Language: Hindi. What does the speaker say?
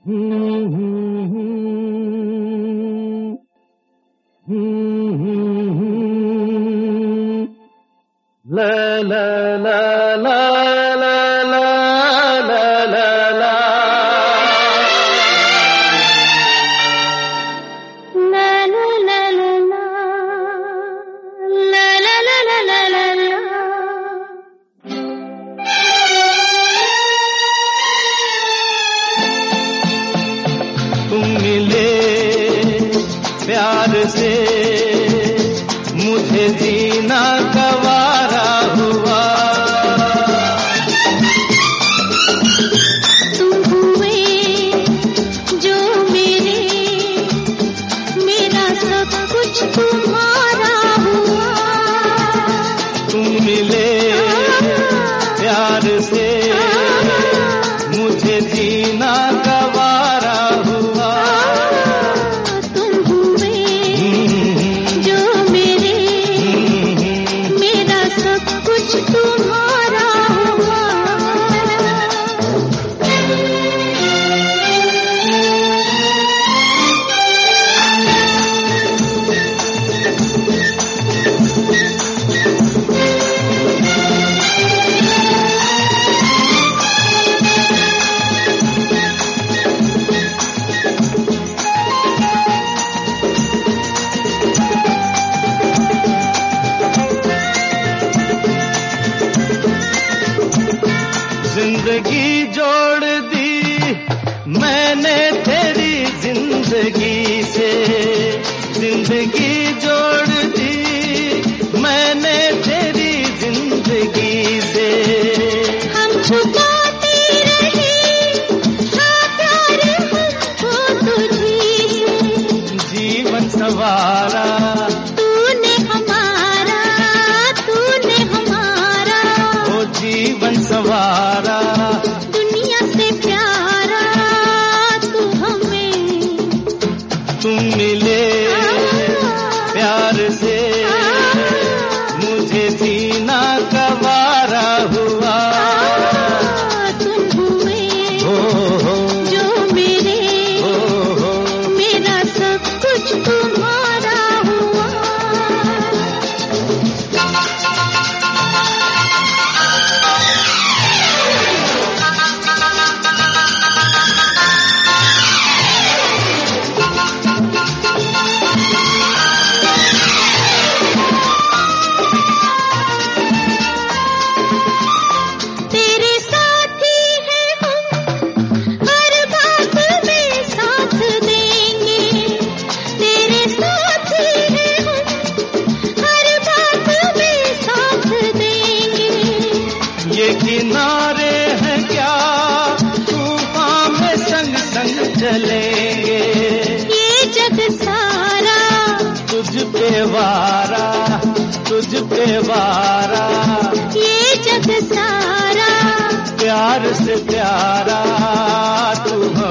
La la la la la la la la la तुम मिले प्यार से मुझे जीना गवारा हुआ। तुम हुए जो मेरा सब कुछ तुम्हारा हुआ। तुम मिले प्यार से मुझे जीना गवारा हुआ। तुम हुए जो मेरा सब कुछ तुम्हारा हुआ। जिंदगी जोड़ दी मैंने तेरी जिंदगी से। जिंदगी जोड़ दी मैंने तेरी जिंदगी से। हम छुपाते रहे हाँ प्यार हमको तुझी से। जीवन सवारा तूने हमारा ओ जीवन सवारा। दुनिया से प्यारा तू हमें। तुम मिले प्यार से मुझे जीना गवारा हुआ। तुम हुए जो मेरा सब कुछ तुम्हारा हुआ। तेरे साथी हैं हम, हर बात में साथ देंगे। तेरे साथी हैं हम, हर बात में साथ देंगे। ये किनारे हैं क्या तूफान में संग संग चलेंगे। ये जग सारा तुझ पे वारा ये जग सारा प्यार से प्यारा तू